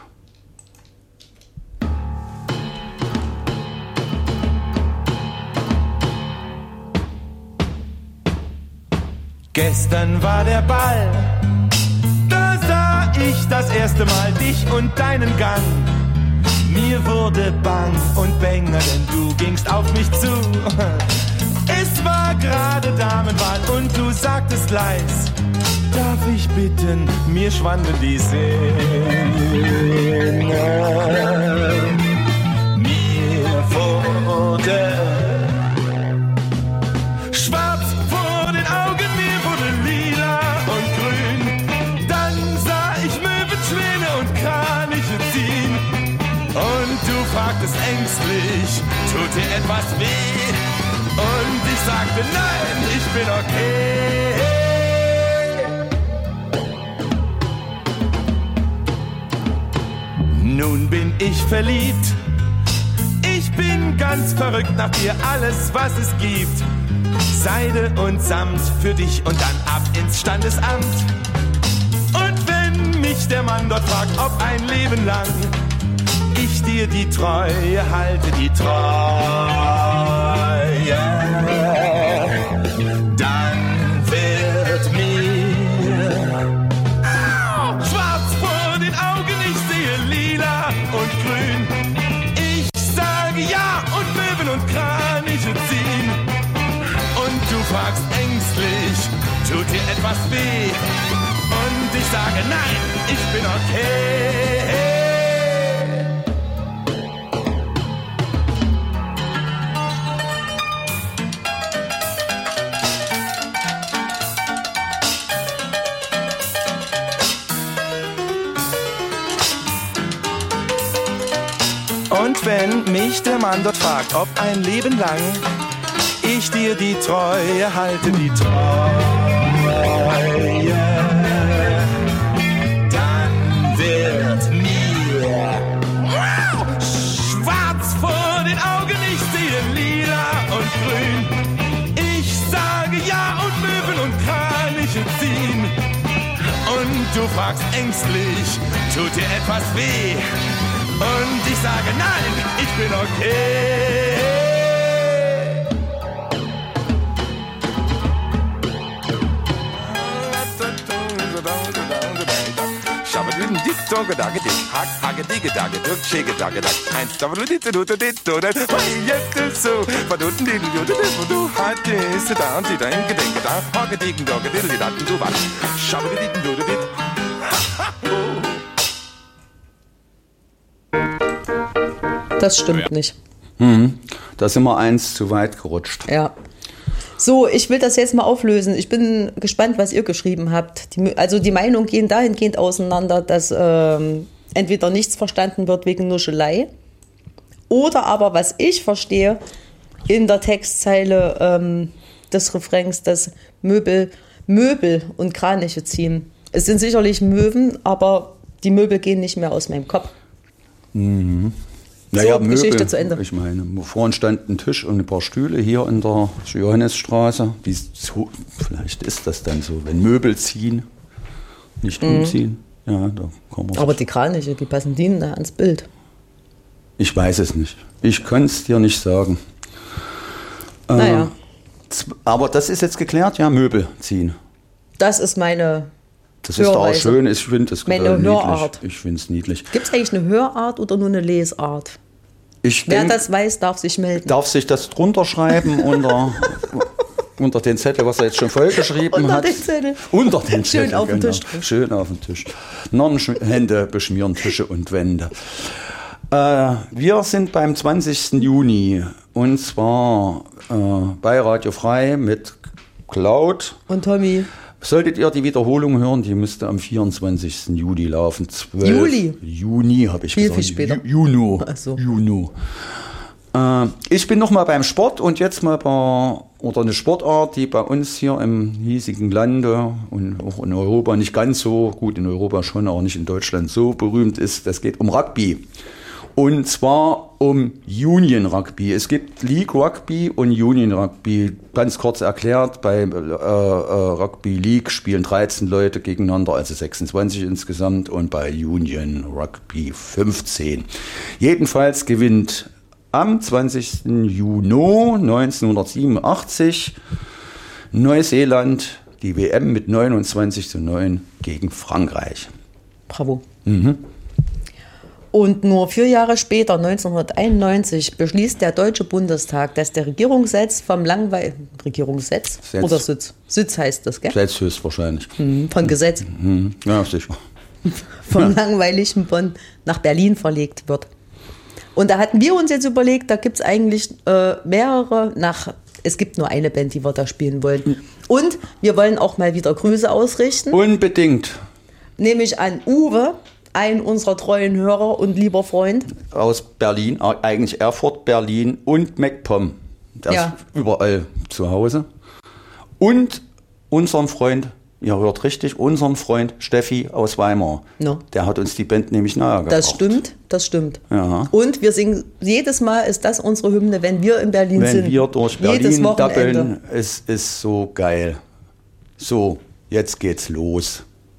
Gestern war der Ball, da sah ich das erste Mal dich und deinen Gang. Mir wurde bang und bänger, denn du gingst auf mich zu. Es war gerade Damenwahl und du sagtest leis: Darf ich bitten, mir schwanden die Sinne. Mir wurde schwarz vor den Augen, mir wurde lila und grün. Dann sah ich Möwen, Schwäne und Kraniche ziehen. Und du fragtest ängstlich, tut dir etwas weh? Und ich sagte, nein, ich bin okay. Nun bin ich verliebt. Ich bin ganz verrückt nach dir, alles was es gibt. Seide und Samt für dich und dann ab ins Standesamt. Und wenn mich der Mann dort fragt, ob ein Leben lang ich dir die Treue halte, die Treue, dann wird mir schwarz vor den Augen, ich sehe lila und grün. Ich sage ja und Möwen und Kraniche ziehen. Und du fragst ängstlich, tut dir etwas weh? Und ich sage nein, ich bin okay. Und wenn mich der Mann dort fragt, ob ein Leben lang ich dir die Treue halte, die Treue, dann wird mir ziehen. Und du fragst ängstlich, tut dir etwas weh? Und ich sage nein, ich bin okay.
Das stimmt nicht.
Da sind wir eins zu weit gerutscht.
Ja. So, ich will das jetzt mal auflösen. Ich bin gespannt, was ihr geschrieben habt. Die Meinungen gehen dahingehend auseinander, dass entweder nichts verstanden wird wegen Nuschelei oder aber, was ich verstehe, in der Textzeile des Refrains, dass Möbel und Kraniche ziehen. Es sind sicherlich Möwen, aber die Möbel gehen nicht mehr aus meinem Kopf.
Mhm. Naja, Möbel,
Geschichte zu Ende.
Ich meine, vorhin stand ein Tisch und ein paar Stühle hier in der Johannesstraße. Vielleicht ist das dann so, wenn Möbel ziehen, nicht umziehen. Ja, da kann man.
Aber die Kraniche, wie passen die denn da ans Bild?
Ich weiß es nicht. Ich kann es dir nicht sagen.
Naja.
Aber das ist jetzt geklärt, ja, Möbel ziehen.
Das ist meine
Das ist auch schön, ich finde es
meine Hörart.
Ich finde es niedlich.
Gibt es eigentlich eine Hörart oder nur eine Lesart? Wer das weiß, darf sich melden.
Darf sich das drunter schreiben unter den Zettel, was er jetzt schon vollgeschrieben hat. Unter den Zettel.
Schön auf den Tisch.
Schön auf den Tisch. Nonnenhände beschmieren Tische und Wände. Wir sind beim 20. Juni und zwar bei Radio Frei mit Cloud
und Tommy.
Solltet ihr die Wiederholung hören, die müsste am 24. Juli laufen. Juni habe ich gesagt.
Viel später.
Juni.
Ach so.
Juni. Ich bin noch mal beim Sport und jetzt mal eine Sportart, die bei uns hier im hiesigen Lande und auch in Europa nicht ganz so, gut in Europa schon, aber nicht in Deutschland so berühmt ist. Das geht um Rugby. Und zwar um Union Rugby. Es gibt League Rugby und Union Rugby. Ganz kurz erklärt, bei Rugby League spielen 13 Leute gegeneinander, also 26 insgesamt, und bei Union Rugby 15. Jedenfalls gewinnt am 20. Juni 1987 Neuseeland die WM mit 29:9 gegen Frankreich.
Bravo. Und nur 4 Jahre später, 1991, beschließt der Deutsche Bundestag, dass der Regierungssitz oder Sitz? Sitz heißt das, gell?
Sitz höchstwahrscheinlich.
Von Gesetz.
Ja, sicher.
Vom langweiligen Bonn nach Berlin verlegt wird. Und da hatten wir uns jetzt überlegt, da gibt es eigentlich mehrere, es gibt nur eine Band, die wir da spielen wollen. Und wir wollen auch mal wieder Grüße ausrichten.
Unbedingt.
Nämlich an Uwe, einen unserer treuen Hörer und lieber Freund.
Aus Berlin, eigentlich Erfurt, Berlin und MacPom. Der ist überall zu Hause. Und unseren Freund, ihr hört richtig, unseren Freund Steffi aus Weimar. No. Der hat uns die Band nämlich nahegebracht.
Das stimmt.
Ja.
Und wir singen, jedes Mal ist das unsere Hymne, wenn wir in Berlin sind.
Wenn wir durch Berlin dappeln, es ist so geil. So, jetzt geht's los.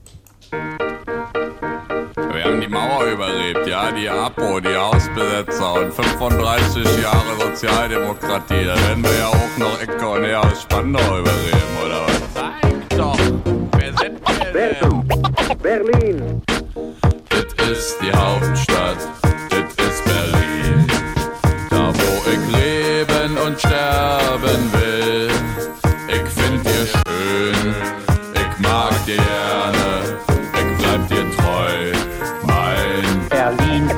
Wir haben die Mauer überlebt, ja, die APO, die Hausbesetzer und 35 Jahre Sozialdemokratie. Da werden wir ja auch noch Ecke und Nähe aus Spandau überleben, oder was? Zeig doch, wer sind wir denn?
Berlin.
Das ist die Hauptstadt, das ist Berlin. Da wo ich leben und sterben will. Ich find dir schön, ich mag dir gerne, ich bleib dir treu.
Berlin.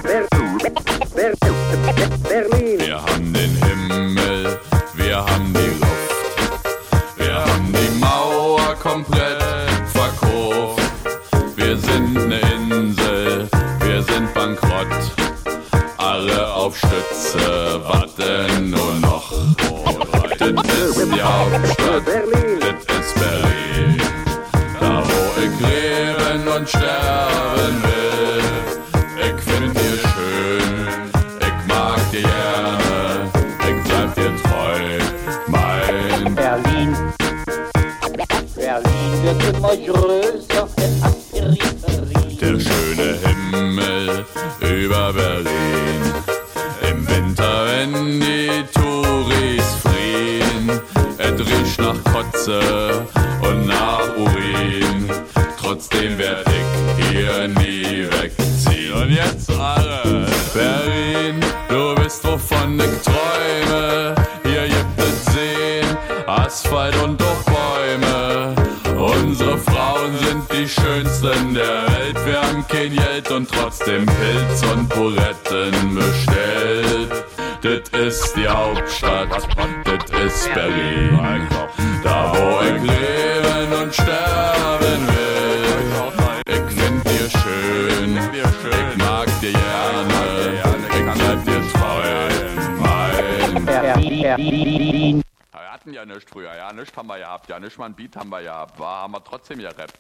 Berlin.
Wir haben den Himmel, wir haben die Luft, wir haben die Mauer komplett verkauft. Wir sind eine Insel, wir sind bankrott, alle auf Stütze warten nur noch. Das ist die Hauptstadt, das ist Berlin, da wo ich leben und sterben will. Ich find dir schön, ich mag dir gerne, ich bleib dir treu, mein
Berlin. Berlin wird immer größer, es hat Peripherie.
Der schöne Himmel über Berlin. Im Winter, wenn die Touris fliehen, es riecht nach Kotze und nach Urin. Trotzdem werd ich hier nie wegziehen. Und jetzt alle, Berlin, du bist wovon ich träume. Hier gibt es Seen, Asphalt und doch Bäume. Unsere Frauen sind die schönsten der Welt. Wir haben kein Geld und trotzdem Pilz und Buretten bestellt. Das ist die Hauptstadt, das ist Berlin. Da wo ich leben und sterben will. Ich find dir schön, ich mag dir gerne, ich bleib dir treu, mein
Berlin.
Wir hatten ja nichts früher, ja, nichts haben wir gehabt, ja, nicht mal ein Beat haben wir gehabt, haben wir trotzdem gerappt.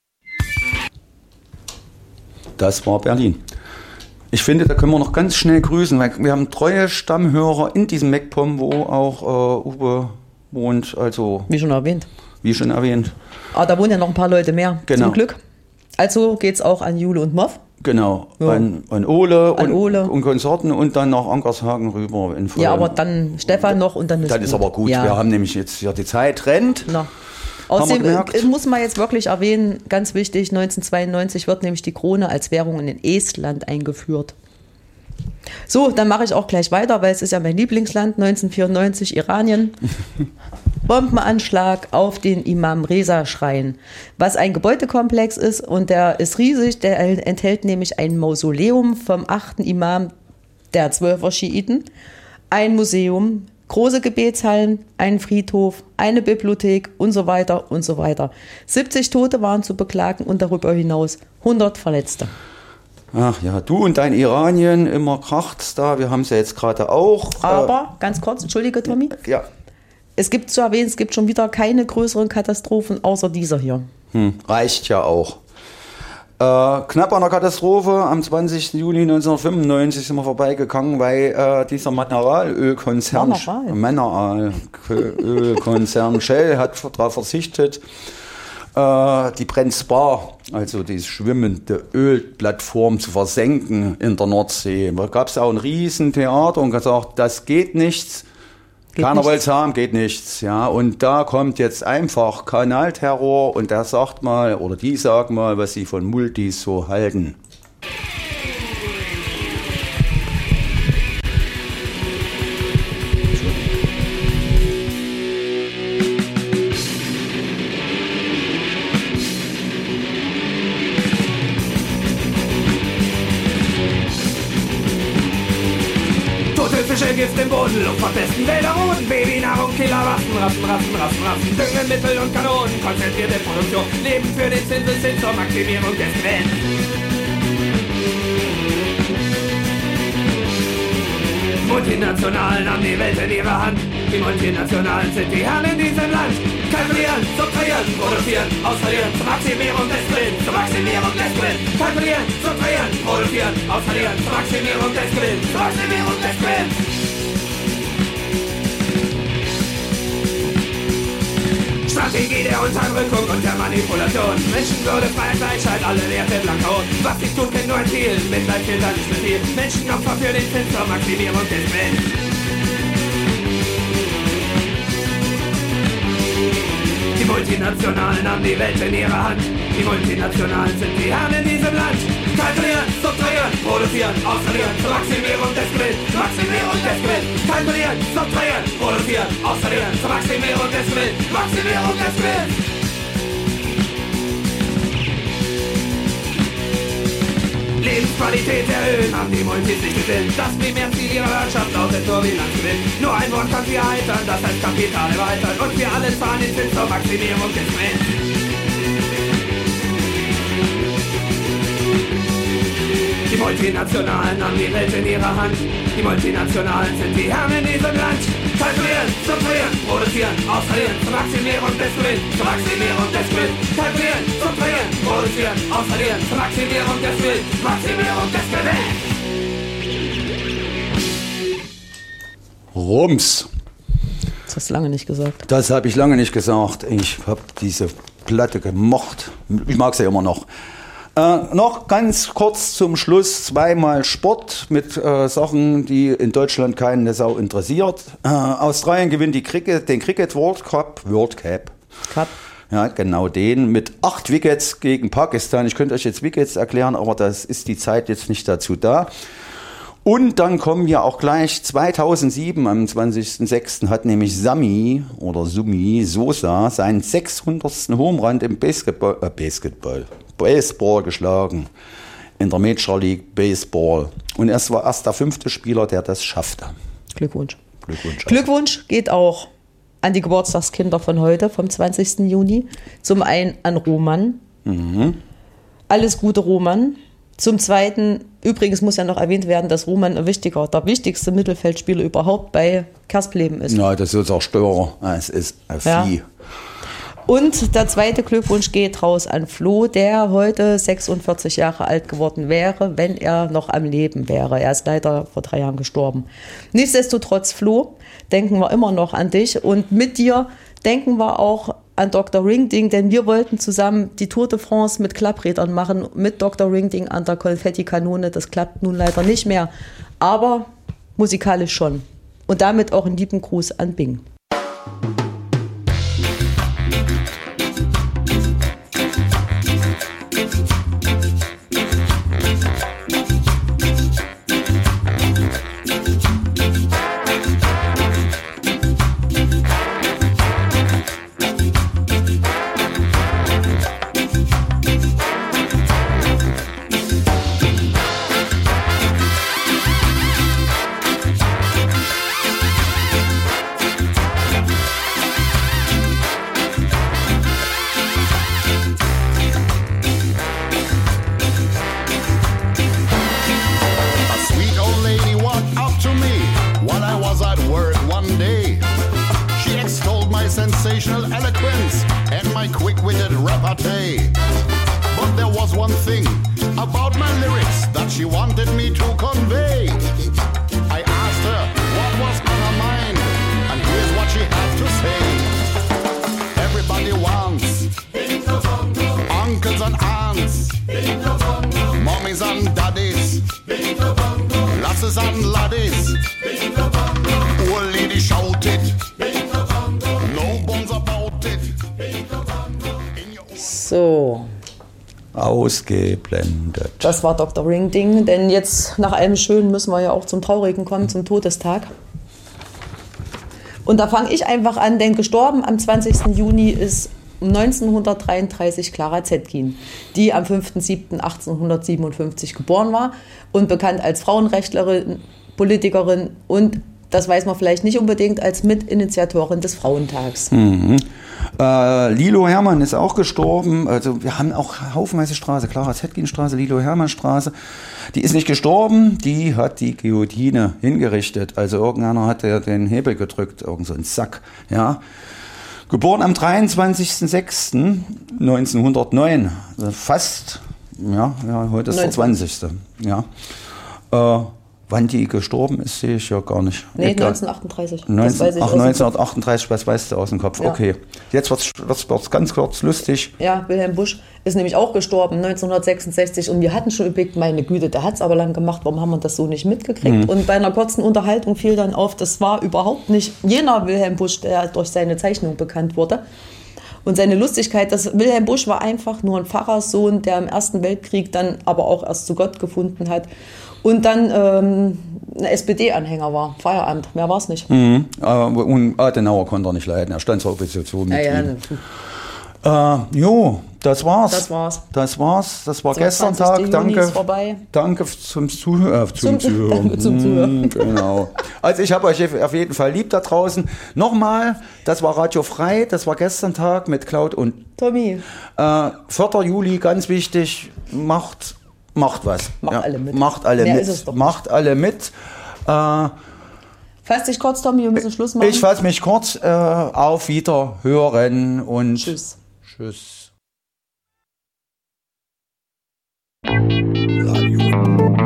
Das war Berlin. Ich finde, da können wir noch ganz schnell grüßen, weil wir haben treue Stammhörer in diesem MacPom, wo auch Uwe wohnt, also...
Wie schon erwähnt.
Ah,
da wohnen ja noch ein paar Leute mehr,
genau.
Zum Glück. Also geht's auch an Jule und Moff.
Genau, ja. an Ole und Konsorten und dann nach Ankershagen rüber.
Ja, aber dann Stefan noch und dann ist
Dann ist aber gut, wir haben nämlich jetzt ja die Zeit rennt.
Na. Außerdem muss man jetzt wirklich erwähnen, ganz wichtig, 1992 wird nämlich die Krone als Währung in Estland eingeführt. So, dann mache ich auch gleich weiter, weil es ist ja mein Lieblingsland, 1994 Iranien. Bombenanschlag auf den Imam Reza Schrein, was ein Gebäudekomplex ist und der ist riesig, der enthält nämlich ein Mausoleum vom 8. Imam der 12er Schiiten, ein Museum, große Gebetshallen, einen Friedhof, eine Bibliothek und so weiter und so weiter. 70 Tote waren zu beklagen und darüber hinaus 100 Verletzte.
Ach ja, du und dein Iranien, immer kracht's da, wir haben es ja jetzt gerade auch.
Aber, ganz kurz, entschuldige Tommy.
Ja.
Es gibt zu erwähnen, es gibt schon wieder keine größeren Katastrophen außer dieser hier.
Reicht ja auch. Knapp an der Katastrophe, am 20. Juni 1995 sind wir vorbeigegangen, weil dieser Mineralölkonzern Shell hat darauf verzichtet, die Brent Spar, also die schwimmende Ölplattform, zu versenken in der Nordsee. Da gab es auch ein Riesentheater und gesagt, das geht nichts. Keiner wollte es haben, geht nichts. Ja, und da kommt jetzt einfach Kanalterror und der sagt mal, oder die sagen mal, was sie von Multis so halten.
Gift im Boden, Luft verpesten, Wälder roden, Babynahrung, Killerwaffen, Raffen, Düngemittel und Kanonen, konzentrierte Produktion, Leben für den Zinseszins zur Maximierung des Gewinns. Multinationalen haben die Welt in ihrer Hand, die Multinationalen sind die Herren in diesem Land. Kalkulieren, subtrahieren, produzieren, ausverlieren, zur Maximierung des Gewinns, zur Maximierung des Gewinns. Kalkulieren, subtrahieren, produzieren, ausverlieren, zur Maximierung des Gewinns, zur Maximierung des Gewinns. Strategie der Unterdrückung und der Manipulation. Menschenwürde, Freiheit, Gleichheit, alle Werte blank hauen. Was sie tun, kennt nur ein Ziel. Mitleid fehlt da nicht mehr viel. Menschenopfer für den Zins zur Maximierung des Gewinns. Die Multinationalen haben die Welt in ihrer Hand. Die Multinationalen sind die Herren in diesem Land. Kalkulieren, subtrahieren, produzieren, ausverlieren, zur Maximierung des Gewinns, zur Maximierung des Gewinns. Kalkulieren, subtrahieren, produzieren, ausverlieren, zur Maximierung des Gewinns, Maximierung des Gewinns. Lebensqualität erhöhen, haben die Multis nicht gesehen. Das Primärziel ihrer Wirtschaft lautet nur Bilanzgewinn. Nur ein Wort kann sie erheitern, das heißt Kapital erweitern. Und wir alle zahlen den Zins zur Maximierung des Gewinns. Die Multinationalen haben die Welt in ihrer Hand. Die Multinationalen sind die Herren in diesem Land. Kalkulieren, subtrahieren, produzieren, ausverlieren, zur Maximierung des Gewinns, zur Maximierung des Gewinns. Kalkulieren, subtrahieren, produzieren, ausverlieren, zur Maximierung des Gewinns, Maximierung des Gewinns.
Rums.
Das hast du lange nicht gesagt.
Das habe ich lange nicht gesagt. Ich habe diese Platte gemocht. Ich mag sie immer noch. Noch ganz kurz zum Schluss zweimal Sport mit Sachen, die in Deutschland keine Sau interessiert. Australien gewinnt den Cricket World Cup. Ja, genau den mit 8 Wickets gegen Pakistan. Ich könnte euch jetzt Wickets erklären, aber das ist die Zeit jetzt nicht dazu da. Und dann kommen wir auch gleich 2007, am 20.06. hat nämlich Sammy Sosa seinen 600. Home Run im Baseball geschlagen. In der Major League Baseball. Und er war erst der 5. Spieler, der das schaffte.
Glückwunsch geht auch an die Geburtstagskinder von heute, vom 20. Juni. Zum einen an Roman. Alles Gute, Roman. Zum Zweiten, übrigens muss ja noch erwähnt werden, dass Roman der wichtigste Mittelfeldspieler überhaupt bei Kerspleben ist.
Ja, das ist Zerstörer. Es ist ein Vieh.
Und der zweite Glückwunsch geht raus an Flo, der heute 46 Jahre alt geworden wäre, wenn er noch am Leben wäre. Er ist leider vor 3 Jahren gestorben. Nichtsdestotrotz, Flo, denken wir immer noch an dich. Und mit dir denken wir auch an Dr. Ringding, denn wir wollten zusammen die Tour de France mit Klapprädern machen, mit Dr. Ringding an der Konfettikanone. Das klappt nun leider nicht mehr, aber musikalisch schon. Und damit auch einen lieben Gruß an Bing.
Sensational eloquence and my quick-witted repartee. But there was one thing about my lyrics that she wanted me to convey. I asked her what was on her mind, and here's what she had to say. Everybody wants uncles and aunts, mommies and daddies, lasses and laddies. Old lady shouted.
So.
Ausgeblendet.
Das war Dr. Ringding, denn jetzt nach allem Schönen müssen wir ja auch zum Traurigen kommen, zum Todestag. Und da fange ich einfach an, denn gestorben am 20. Juni ist 1933 Clara Zetkin, die am 5.7.1857 geboren war und bekannt als Frauenrechtlerin, Politikerin und, das weiß man vielleicht nicht unbedingt, als Mitinitiatorin des Frauentags.
Lilo Hermann ist auch gestorben. Also wir haben auch haufenweise Straße, Clara Zetkin Straße, Lilo Hermann Straße. Die ist nicht gestorben, die hat die Guillotine hingerichtet. Also irgendeiner hat ja den Hebel gedrückt, irgend so ein Sack. Ja. Geboren am 23.06.1909. Also fast, ja, heute ist der 20. Ja. Wann die gestorben ist, sehe ich ja gar nicht.
Nee, 1938.
1938, was weißt du aus dem Kopf? Ja. Okay, jetzt wird's ganz kurz lustig.
Ja, Wilhelm Busch ist nämlich auch gestorben, 1966. Und wir hatten schon überlegt, meine Güte, der hat es aber lang gemacht, warum haben wir das so nicht mitgekriegt? Und bei einer kurzen Unterhaltung fiel dann auf, das war überhaupt nicht jener Wilhelm Busch, der durch seine Zeichnung bekannt wurde. Und seine Lustigkeit, dass Wilhelm Busch war einfach nur ein Pfarrerssohn, der im Ersten Weltkrieg dann aber auch erst zu Gott gefunden hat. Und dann ein SPD-Anhänger war. Feierabend, mehr war es nicht.
Und Adenauer konnte er nicht leiden, er stand zur Opposition mit ihm. Das war's. Das war gestern Tag. Danke zum Zuhören. Genau. Also ich habe euch auf jeden Fall lieb da draußen. Nochmal, das war Radio Frei, das war gestern Tag mit Claude und
Tommy.
4. Juli, ganz wichtig, macht was. Macht alle mit.
Fass dich kurz, Tommy, wir müssen Schluss machen.
Ich fasse mich kurz. Auf Wiederhören und
Tschüss.
Radio.